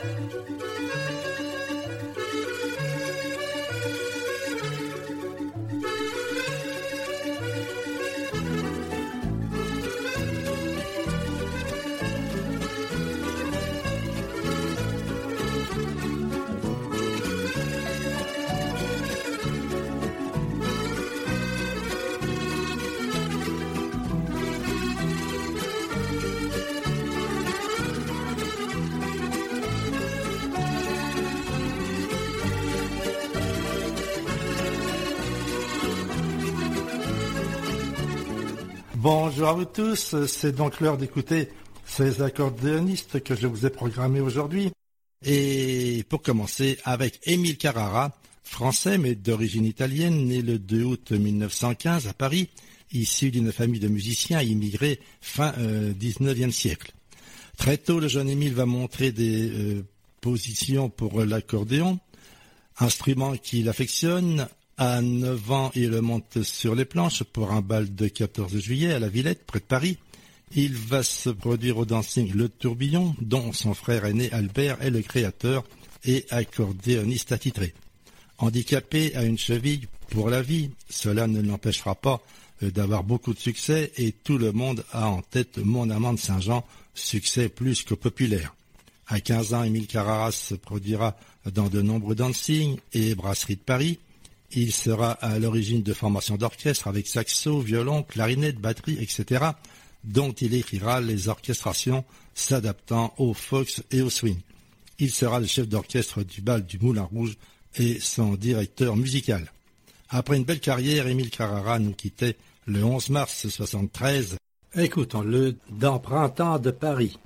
Bonjour à vous tous, c'est donc l'heure d'écouter ces accordéonistes que je vous ai programmés aujourd'hui. Et pour commencer, avec Émile Carrara, français mais d'origine italienne, né le 2 août 1915 à Paris, issu d'une famille de musiciens immigrés fin 19e siècle. Très tôt, le jeune Émile va montrer des positions pour l'accordéon, instrument qu'il affectionne. À 9 ans, il monte sur les planches pour un bal de 14 juillet à la Villette, près de Paris. Il va se produire au dancing Le Tourbillon, dont son frère aîné Albert est le créateur et accordéoniste attitré. Handicapé à une cheville pour la vie, cela ne l'empêchera pas d'avoir beaucoup de succès et tout le monde a en tête Mon amant de Saint-Jean, succès plus que populaire. À 15 ans, Émile Carrara se produira dans de nombreux dancings et brasseries de Paris. Il sera à l'origine de formations d'orchestre avec saxo, violon, clarinette, batterie, etc., dont il écrira les orchestrations s'adaptant au fox et au swing. Il sera le chef d'orchestre du bal du Moulin Rouge et son directeur musical. Après une belle carrière, Émile Carrara nous quittait le 11 mars 1973. Écoutons-le dans Printemps de Paris.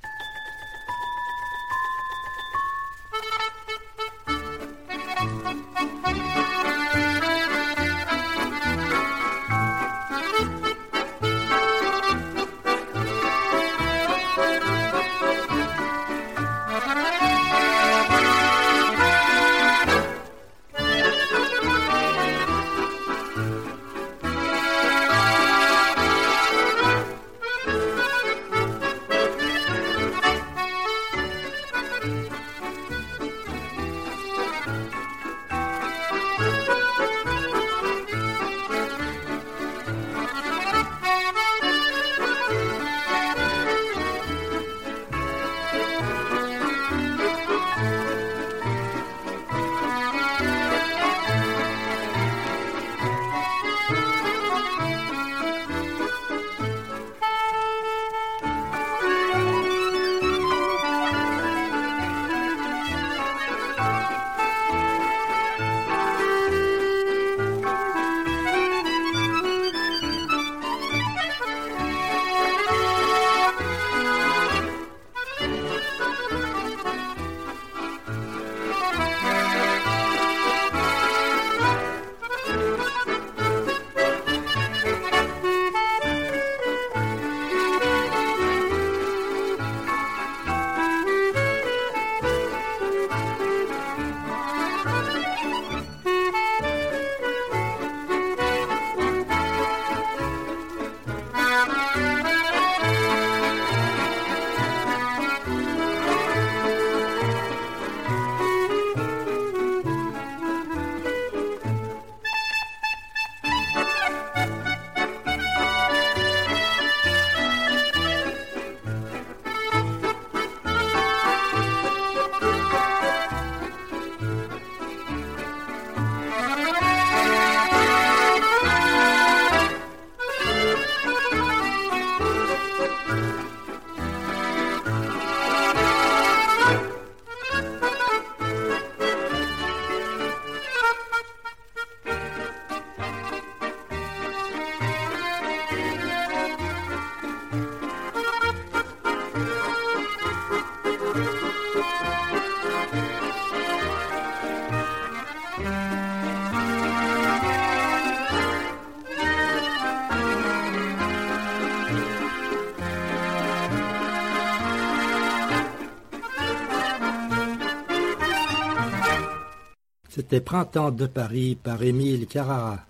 C'était Printemps de Paris par Émile Carrara.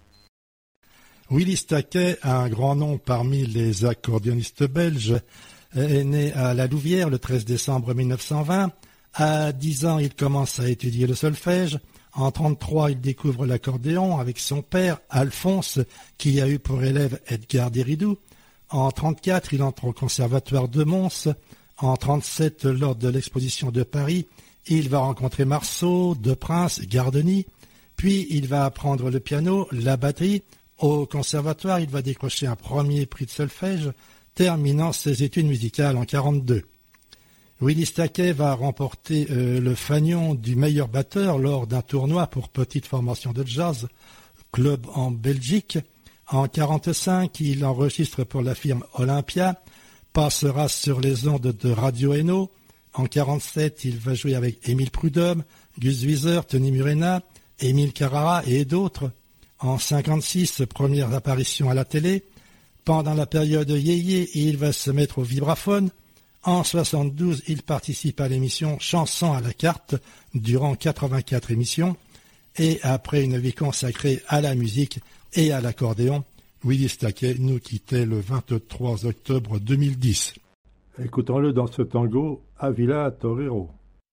Willy Staquet, un grand nom parmi les accordéonistes belges, est né à La Louvière le 13 décembre 1920. À 10 ans, il commence à étudier le solfège. En 1933, il découvre l'accordéon avec son père, Alphonse, qui a eu pour élève Edgar Déridoux. En 1934, il entre au conservatoire de Mons. En 1937, lors de l'exposition de Paris, il va rencontrer Marceau, Deprince, Gardeny. Puis, il va apprendre le piano, la batterie. Au conservatoire, il va décrocher un premier prix de solfège, terminant ses études musicales en 1942. Willis Taquet va remporter le fanion du meilleur batteur lors d'un tournoi pour petite formation de jazz, club en Belgique. En 1945, il enregistre pour la firme Olympia, passera sur les ondes de Radio Hainaut. En 1947, il va jouer avec Émile Prudhomme, Gus Wieser, Tony Murena, Émile Carrara et d'autres. En 1956, première apparition à la télé. Pendant la période yéyé, il va se mettre au vibraphone. En 1972, il participe à l'émission Chansons à la carte durant 84 émissions. Et après une vie consacrée à la musique et à l'accordéon, Willis Taquet nous quittait le 23 octobre 2010. Écoutons-le dans ce tango Ávila Torero.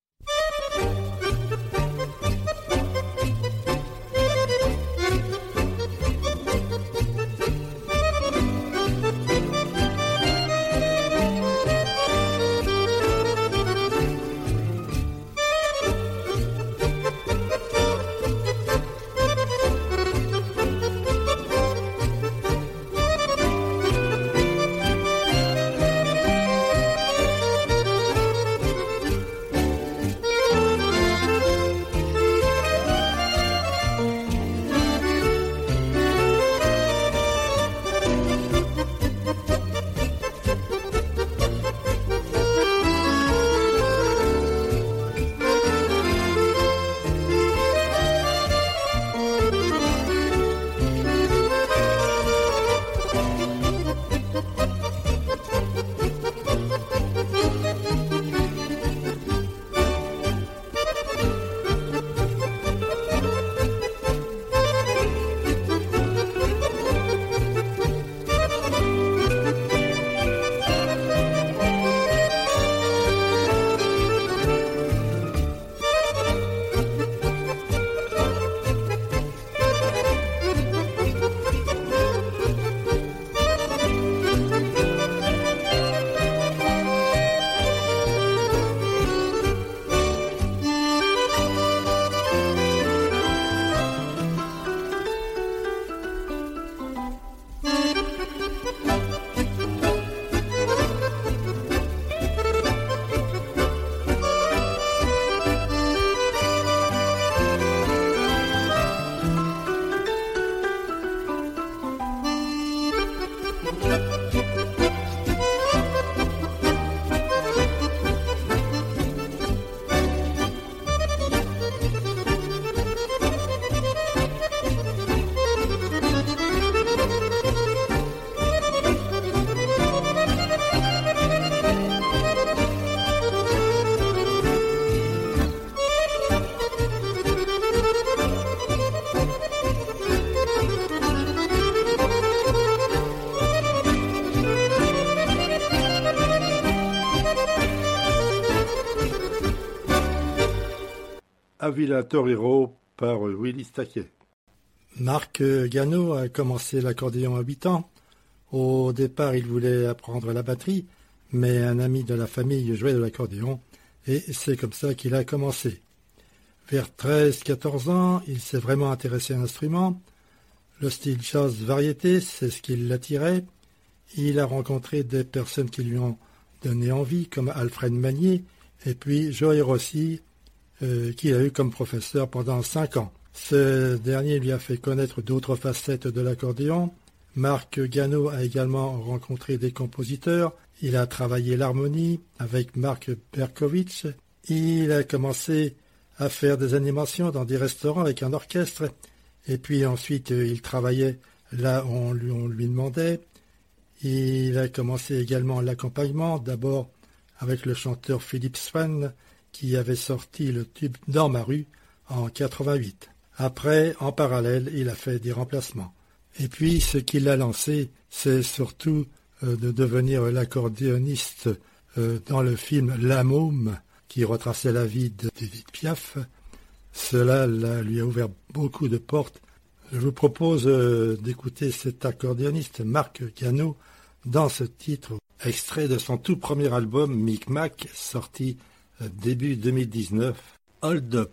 Ávila Torero par Willis Taquet. Marc Gano a commencé l'accordéon à 8 ans. Au départ, il voulait apprendre la batterie, mais un ami de la famille jouait de l'accordéon et c'est comme ça qu'il a commencé. Vers 13-14 ans, il s'est vraiment intéressé à l'instrument. Le style jazz variété, c'est ce qui l'attirait. Il a rencontré des personnes qui lui ont donné envie, comme Alfred Magnier, et puis Joey Rossi, qu'il a eu comme professeur pendant 5 ans. Ce dernier lui a fait connaître d'autres facettes de l'accordéon. Marc Gano a également rencontré des compositeurs. Il a travaillé l'harmonie avec Marc Berkovitch. Il a commencé à faire des animations dans des restaurants avec un orchestre. Et puis ensuite, il travaillait là où on lui demandait. Il a commencé également l'accompagnement, d'abord avec le chanteur Philippe Swan, qui avait sorti le tube Dans ma rue en 88. Après, en parallèle, il a fait des remplacements. Et puis, ce qui l'a lancé, c'est surtout de devenir l'accordéoniste dans le film La Môme qui retraçait la vie d'Édith Piaf. Cela lui a ouvert beaucoup de portes. Je vous propose d'écouter cet accordéoniste Marc Gano dans ce titre, extrait de son tout premier album Micmac, sorti début 2019, Hold Up.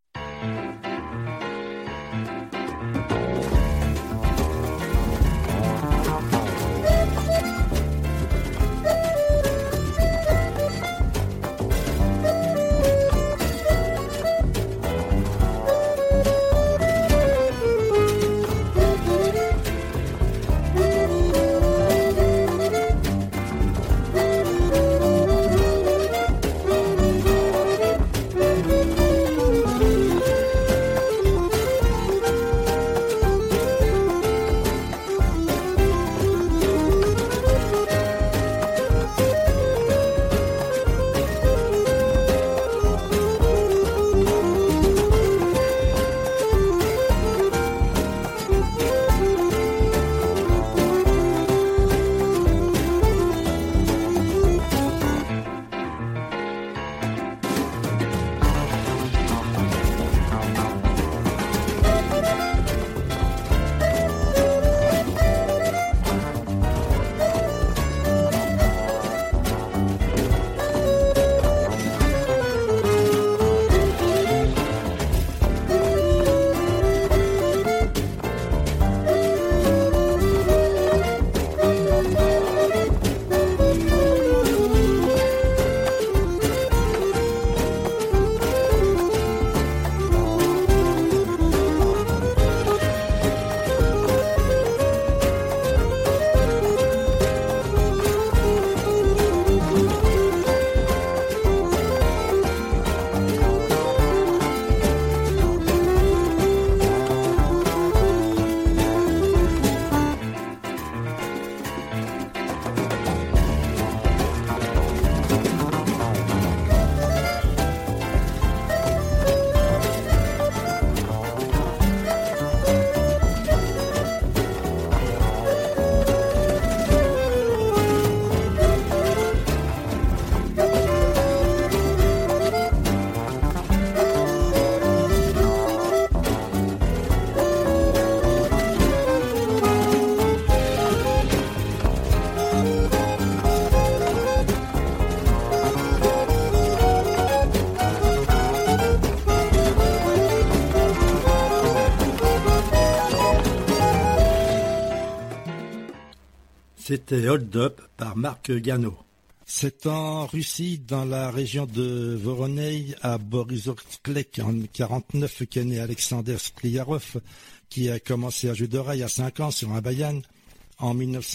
C'était Hold Up par Marc Gano. C'est en Russie, dans la région de Voronezh, à Borisovsklek, en 1949, qu'est né Alexander Skliarov, qui a commencé à jouer d'oreille à 5 ans sur un bayan. En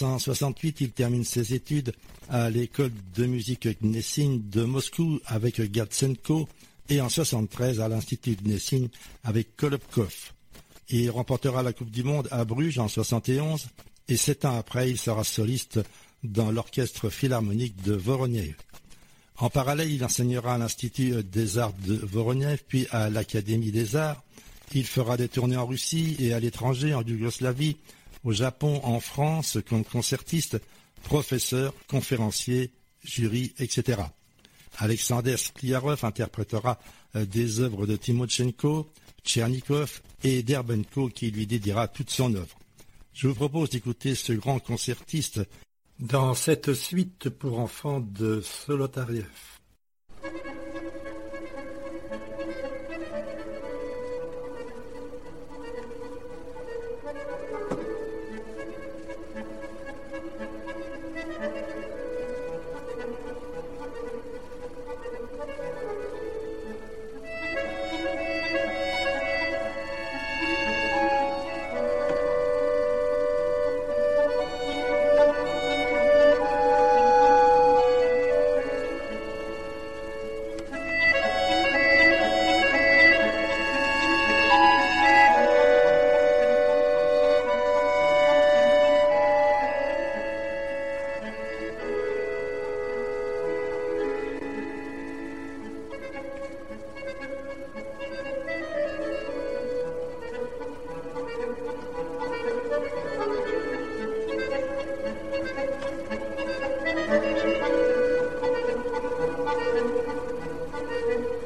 1968, il termine ses études à l'école de musique Gnessin de Moscou avec Gatsenko et en 1973 à l'Institut Gnessin avec Kolobkov. Il remportera la Coupe du Monde à Bruges en 1971 et 7 ans après, il sera soliste dans l'Orchestre Philharmonique de Voronezh. En parallèle, il enseignera à l'Institut des Arts de Voronezh, puis à l'Académie des Arts. Il fera des tournées en Russie et à l'étranger, en Yougoslavie, au Japon, en France, comme concertiste, professeur, conférencier, jury, etc. Alexander Skliarov interprétera des œuvres de Timochenko, Tchernikov et Derbenko qui lui dédiera toute son œuvre. Je vous propose d'écouter ce grand concertiste dans cette suite pour enfants de Solotariev.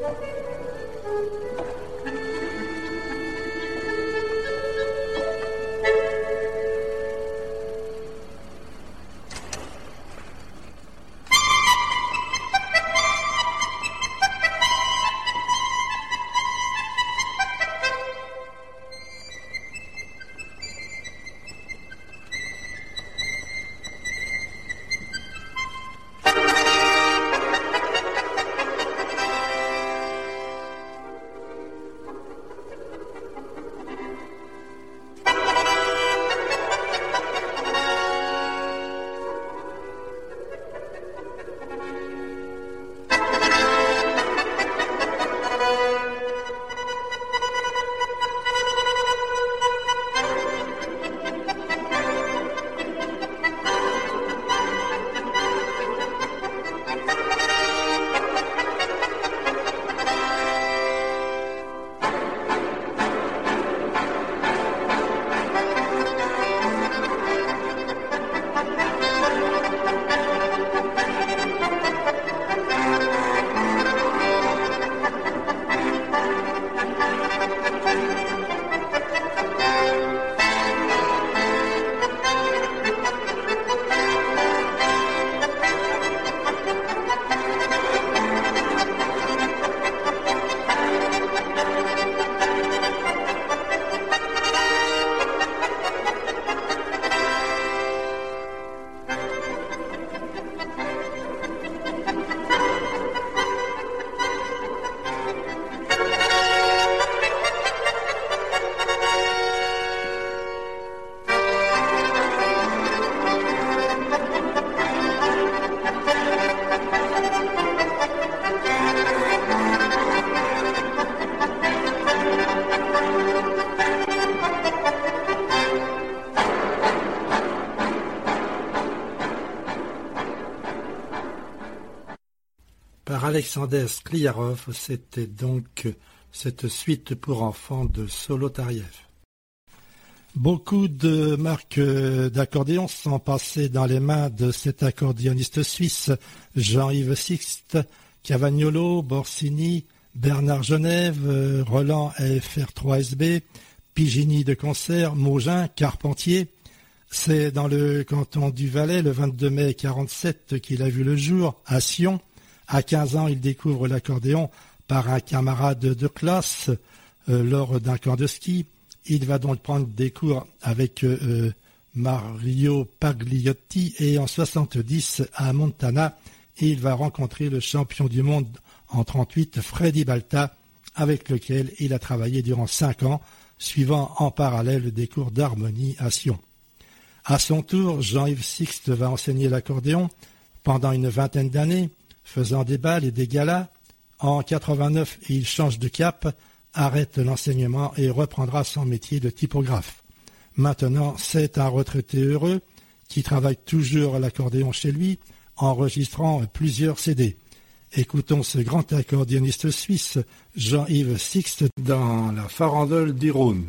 Par Alexander Skliarov, c'était donc cette suite pour enfants de Solotariev. Beaucoup de marques d'accordéon sont passées dans les mains de cet accordéoniste suisse, Jean-Yves Sixte, Cavagnolo, Borsini, Bernard Genève, Roland FR3SB, Pigini de concert, Maugin, Carpentier. C'est dans le canton du Valais, le 22 mai 1947, qu'il a vu le jour, à Sion. À 15 ans, il découvre l'accordéon par un camarade de classe lors d'un camp de ski. Il va donc prendre des cours avec Mario Pagliotti et en 1970, à Montana, il va rencontrer le champion du monde en 1938, Freddy Balta, avec lequel il a travaillé durant 5 ans, suivant en parallèle des cours d'harmonie à Sion. À son tour, Jean-Yves Sixte va enseigner l'accordéon pendant une vingtaine d'années, faisant des bals et des galas. En 1989, il change de cap, arrête l'enseignement et reprendra son métier de typographe. Maintenant, c'est un retraité heureux qui travaille toujours l'accordéon chez lui, enregistrant plusieurs CD. Écoutons ce grand accordéoniste suisse, Jean-Yves Sixte, dans la farandole du Rhône.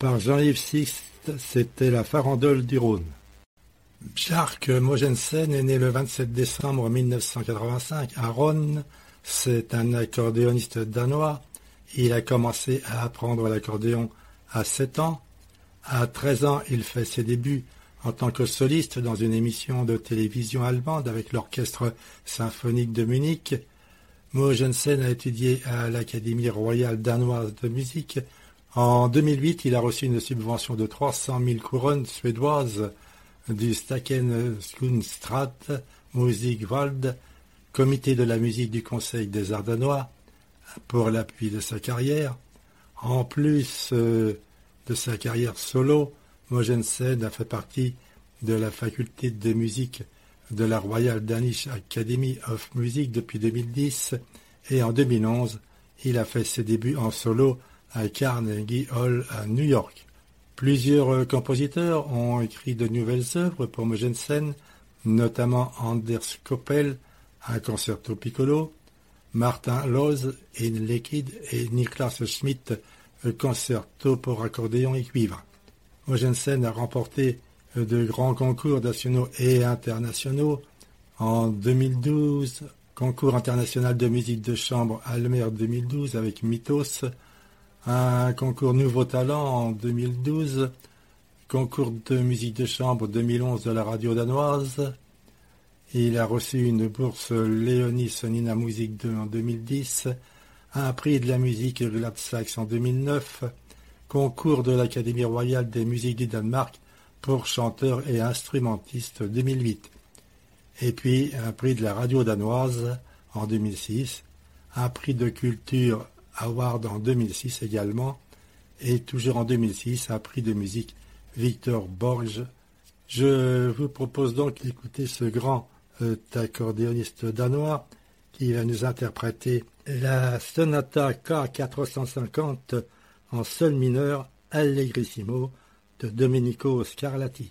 par Jean-Yves Sixte, c'était la farandole du Rhône. Bjarke Mogensen est né le 27 décembre 1985 à Rønne. C'est un accordéoniste danois. Il a commencé à apprendre l'accordéon à 7 ans. À 13 ans, il fait ses débuts en tant que soliste dans une émission de télévision allemande avec l'Orchestre symphonique de Munich. Mogensen a étudié à l'Académie royale danoise de musique. En 2008, il a reçu une subvention de 300 000 couronnes suédoises du Statens Kunstråd Musikvåld, comité de la musique du Conseil des Arts danois, pour l'appui de sa carrière. En plus de sa carrière solo, Mogensen a fait partie de la faculté de musique de la Royal Danish Academy of Music depuis 2010 et en 2011, il a fait ses débuts en solo à Carnegie Hall à New York. Plusieurs compositeurs ont écrit de nouvelles œuvres pour Mogensen, notamment Anders Koppel, un concerto piccolo, Martin Loos in Liquid et Niklas Schmidt, concerto pour accordéon et cuivre. Mogensen a remporté de grands concours nationaux et internationaux. En 2012, concours international de musique de chambre Almer 2012 avec Mythos, un concours Nouveau Talent en 2012, concours de musique de chambre 2011 de la radio danoise. Il a reçu une bourse Léonie Sonina Musique 2 en 2010, un prix de la musique Gladsax en 2009, concours de l'Académie royale des musiques du Danemark pour chanteurs et instrumentistes 2008. Et puis un prix de la radio danoise en 2006, un prix de culture Award en 2006 également, et toujours en 2006 un prix de musique Victor Borge. Je vous propose donc d'écouter ce grand accordéoniste danois qui va nous interpréter la sonata K450 en sol mineur Allegrissimo de Domenico Scarlatti.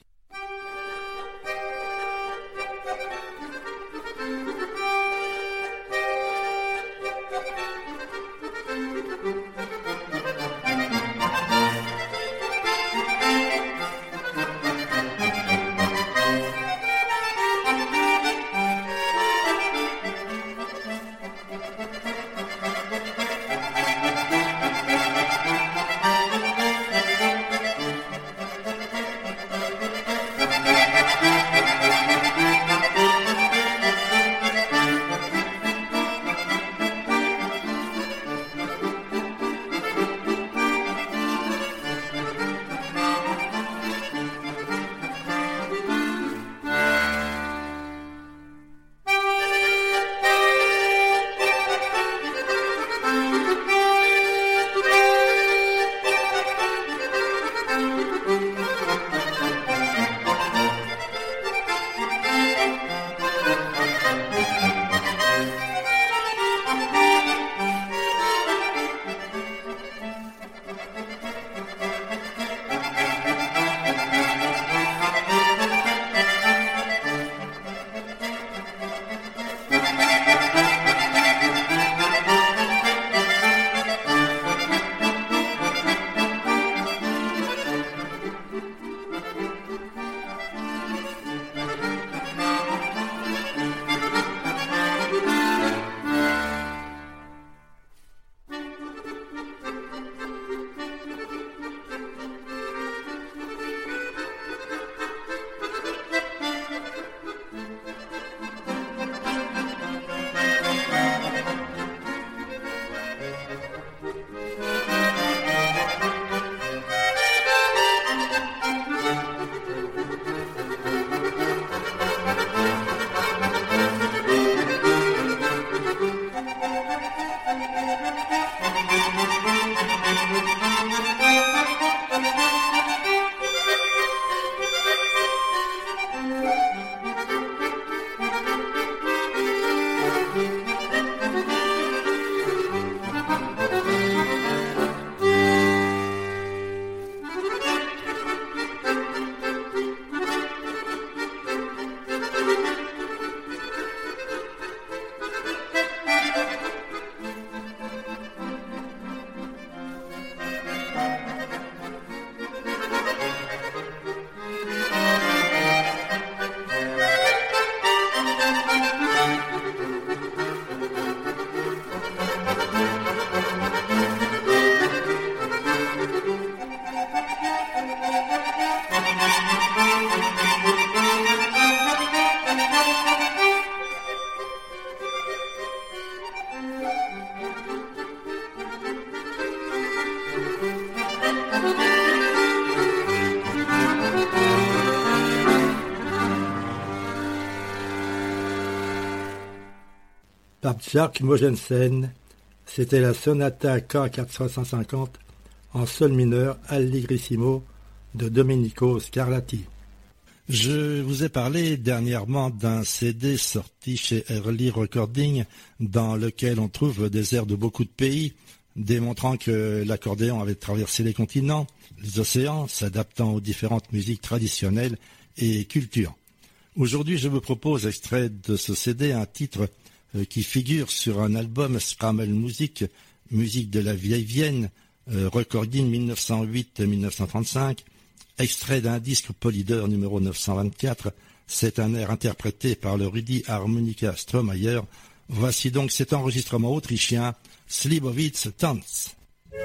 par Jacques Mogensen. C'était la sonata K450 en sol mineur Allegrisimo de Domenico Scarlatti. Je vous ai parlé dernièrement d'un CD sorti chez Early Recording dans lequel on trouve des airs de beaucoup de pays, démontrant que l'accordéon avait traversé les continents, les océans, s'adaptant aux différentes musiques traditionnelles et cultures. Aujourd'hui, je vous propose, extrait de ce CD, un titre qui figure sur un album Scramble Music, musique de la vieille Vienne, recording 1908-1935, extrait d'un disque Polydor numéro 924. C'est un air interprété par le Rudi Harmonica Strohmayer. Voici donc cet enregistrement autrichien, Slibowitz Tanz.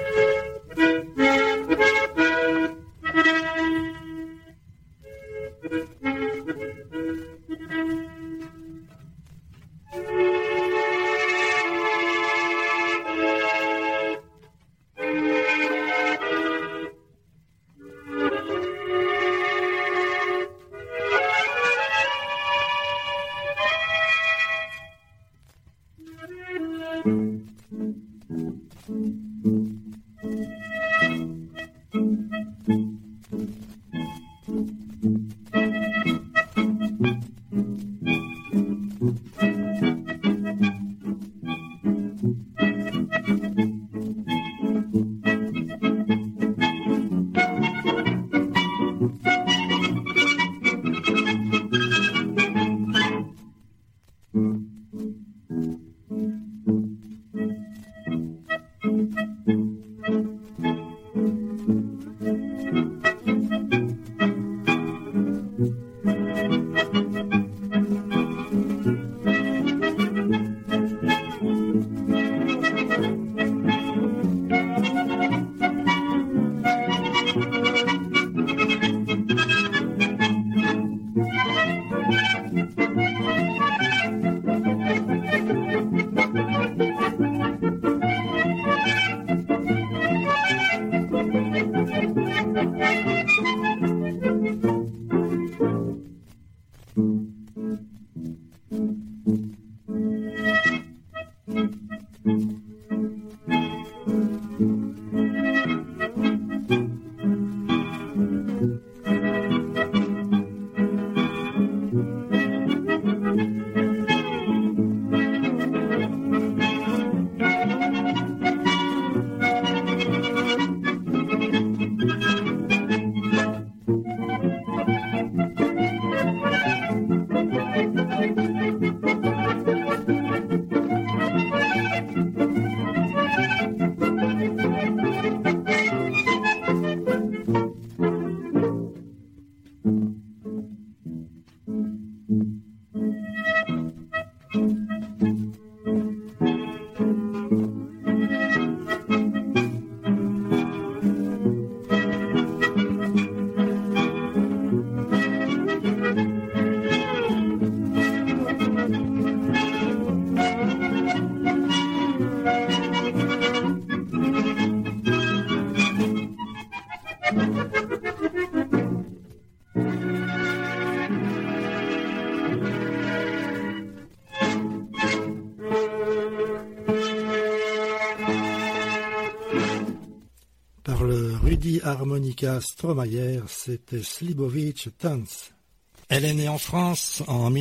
Par le Rudi Harmonica Strohmayer, c'était Slibowitz Tanz. Elle est née en France en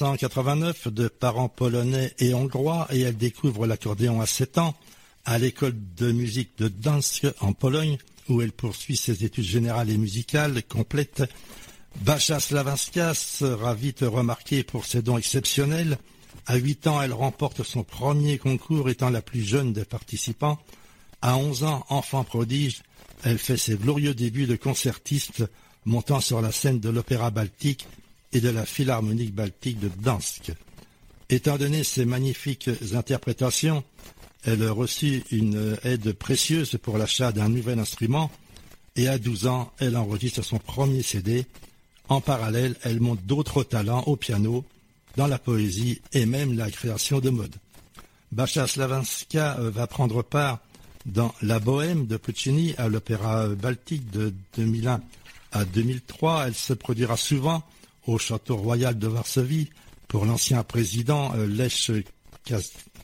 1989 de parents polonais et hongrois et elle découvre l'accordéon à 7 ans à l'école de musique de Gdańsk en Pologne où elle poursuit ses études générales et musicales complètes. Basia Slavinska sera vite remarquée pour ses dons exceptionnels. À 8 ans, elle remporte son premier concours étant la plus jeune des participants. À 11 ans, enfant prodige, elle fait ses glorieux débuts de concertiste, montant sur la scène de l'Opéra Baltique et de la Philharmonique Baltique de Gdańsk. Étant donné ses magnifiques interprétations, elle reçut une aide précieuse pour l'achat d'un nouvel instrument et à 12 ans, elle enregistre son premier CD. En parallèle, elle montre d'autres talents au piano, dans la poésie et même la création de mode. Basia Slavinska va prendre part dans La Bohème de Puccini à l'Opéra Baltique de 2001 à 2003. Elle se produira souvent au Château Royal de Varsovie pour l'ancien président Lech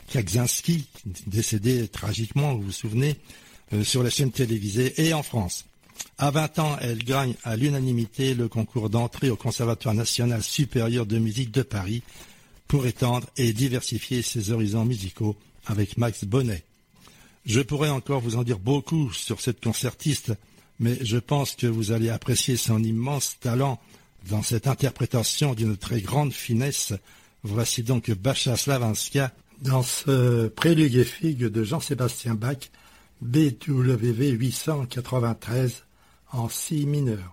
Kaczynski, décédée tragiquement, vous vous souvenez, sur la chaîne télévisée et en France. À 20 ans, elle gagne à l'unanimité le concours d'entrée au Conservatoire national supérieur de musique de Paris pour étendre et diversifier ses horizons musicaux avec Max Bonnet. Je pourrais encore vous en dire beaucoup sur cette concertiste, mais je pense que vous allez apprécier son immense talent dans cette interprétation d'une très grande finesse. Voici donc Bacha Slavinska dans ce prélude et figue de Jean-Sébastien Bach, BWV 893 en si mineur.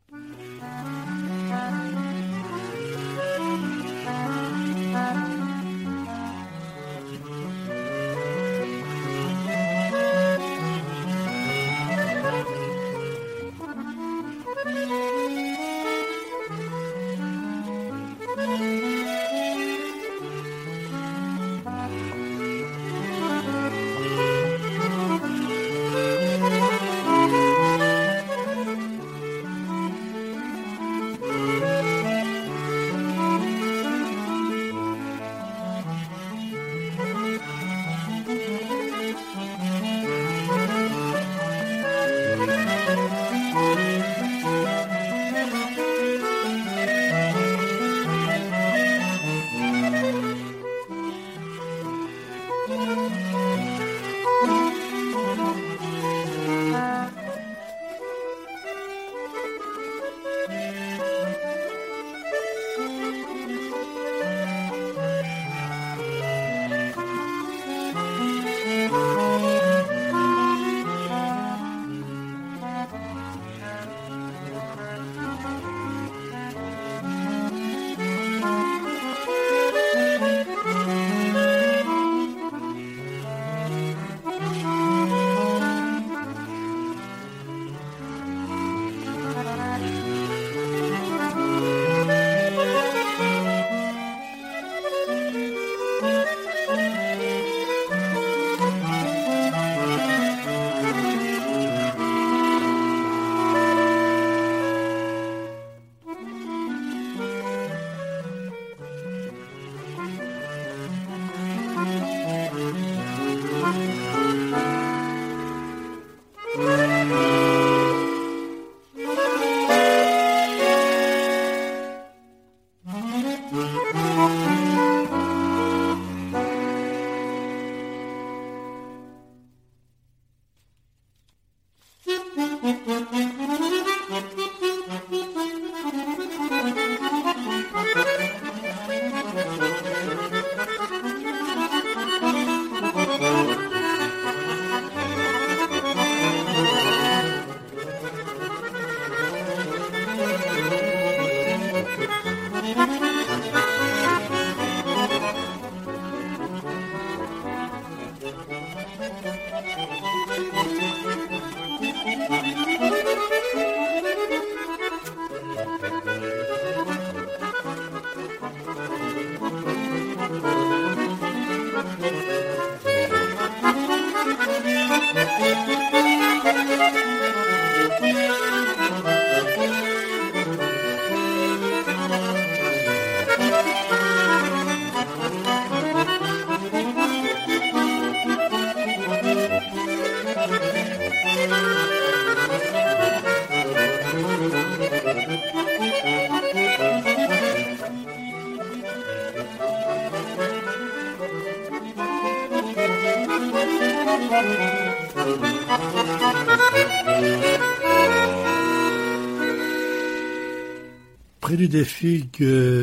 Prélude et fugue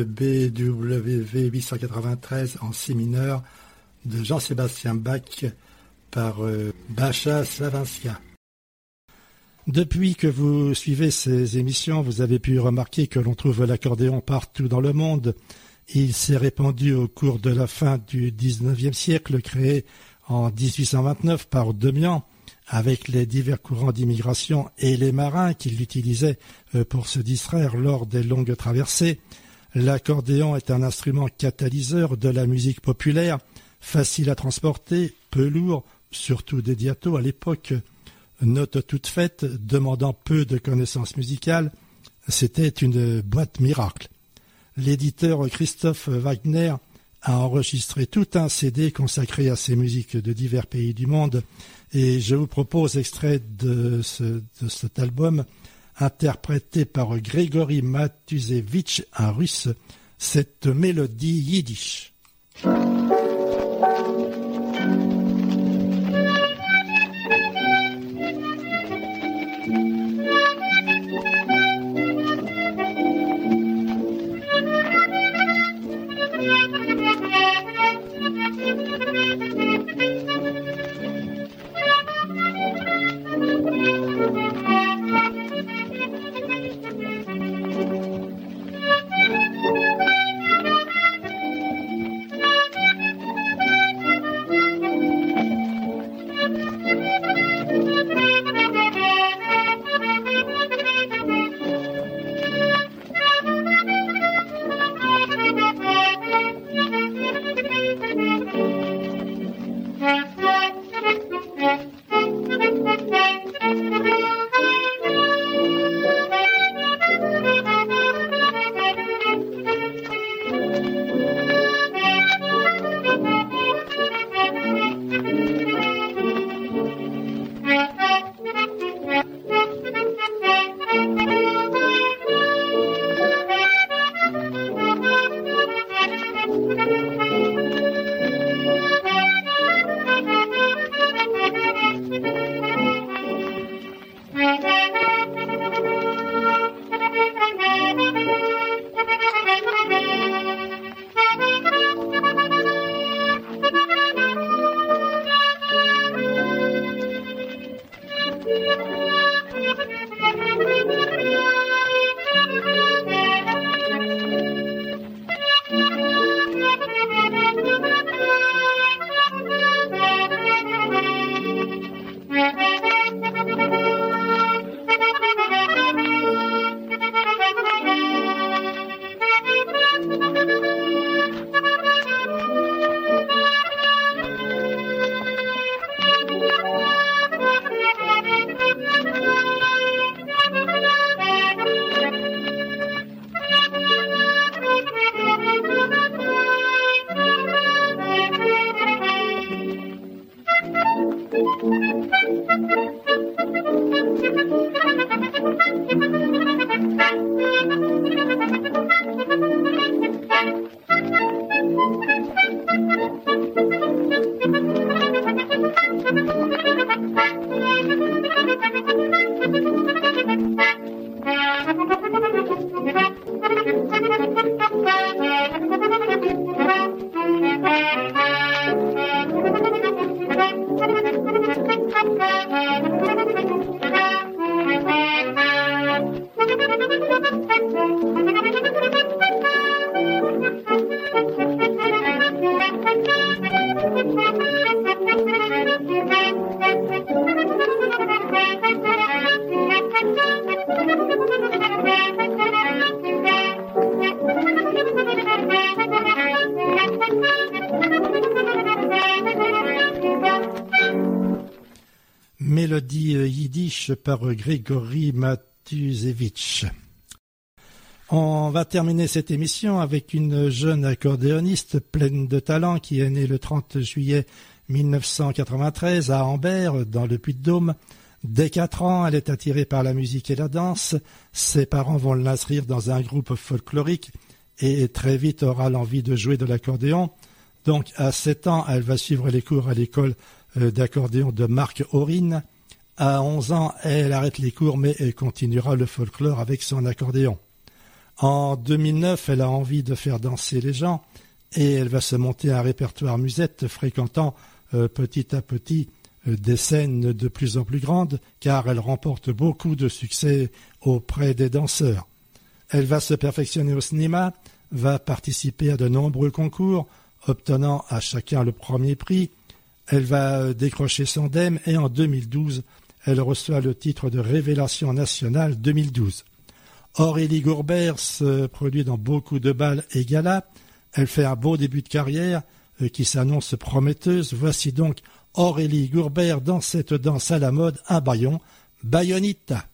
BWV 893 en si mineur de Jean-Sébastien Bach par Bacha Slavinska. Depuis que vous suivez ces émissions, vous avez pu remarquer que l'on trouve l'accordéon partout dans le monde. Il s'est répandu au cours de la fin du XIXe siècle, créé en 1829 par Demian, avec les divers courants d'immigration et les marins qui l'utilisaient pour se distraire lors des longues traversées. L'accordéon est un instrument catalyseur de la musique populaire, facile à transporter, peu lourd, surtout dédiato à l'époque. Note toute faite, demandant peu de connaissances musicales, c'était une boîte miracle. L'éditeur Christoph Wagner a enregistré tout un CD consacré à ces musiques de divers pays du monde. Et je vous propose extrait de cet album, interprété par Grigori Matusevitch, un russe, cette mélodie yiddish. Mélodie yiddish par Grigori Matusevitch. On va terminer cette émission avec une jeune accordéoniste pleine de talent qui est née le 30 juillet 1993 à Ambert, dans le Puy-de-Dôme. Dès 4 ans, elle est attirée par la musique et la danse. Ses parents vont l'inscrire dans un groupe folklorique et très vite aura l'envie de jouer de l'accordéon. Donc à 7 ans, elle va suivre les cours à l'école d'accordéon de Marc Aurine. À 11 ans, elle arrête les cours, mais elle continuera le folklore avec son accordéon. En 2009, elle a envie de faire danser les gens et elle va se monter un répertoire musette fréquentant petit à petit des scènes de plus en plus grandes, car elle remporte beaucoup de succès auprès des danseurs. Elle va se perfectionner au cinéma, va participer à de nombreux concours, obtenant à chacun le premier prix. Elle va décrocher son DEM et en 2012, elle reçoit le titre de Révélation nationale 2012. Aurélie Gourbert se produit dans beaucoup de bals et galas. Elle fait un beau début de carrière qui s'annonce prometteuse. Voici donc Aurélie Gourbert dans cette danse à la mode à Bayonne, Bayonita.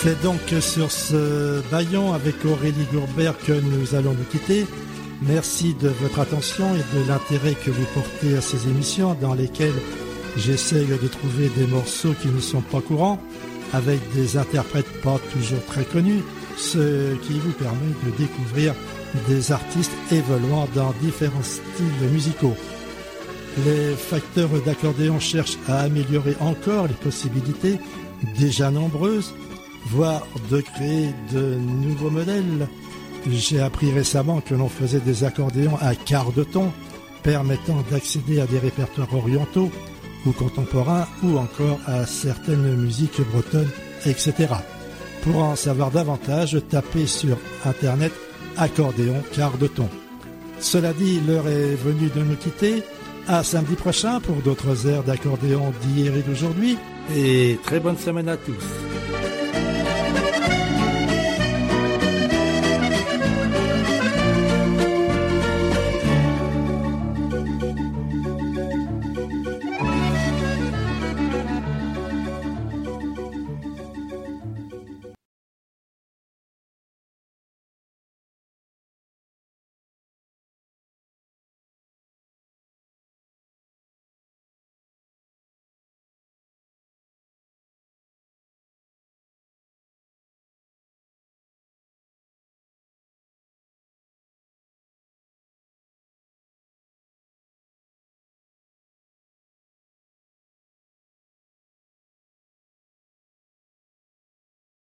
C'est donc sur ce bâillon avec Aurélie Gourbert que nous allons nous quitter. Merci de votre attention et de l'intérêt que vous portez à ces émissions dans lesquelles j'essaye de trouver des morceaux qui ne sont pas courants, avec des interprètes pas toujours très connus, ce qui vous permet de découvrir des artistes évoluant dans différents styles musicaux. Les facteurs d'accordéon cherchent à améliorer encore les possibilités déjà nombreuses, voire de créer de nouveaux modèles. J'ai appris récemment que l'on faisait des accordéons à quart de ton, permettant d'accéder à des répertoires orientaux ou contemporains ou encore à certaines musiques bretonnes, etc. Pour en savoir davantage, tapez sur internet accordéon quart de ton. Cela dit, l'heure est venue de nous quitter. À samedi prochain pour d'autres airs d'accordéon d'hier et d'aujourd'hui. Et très bonne semaine à tous.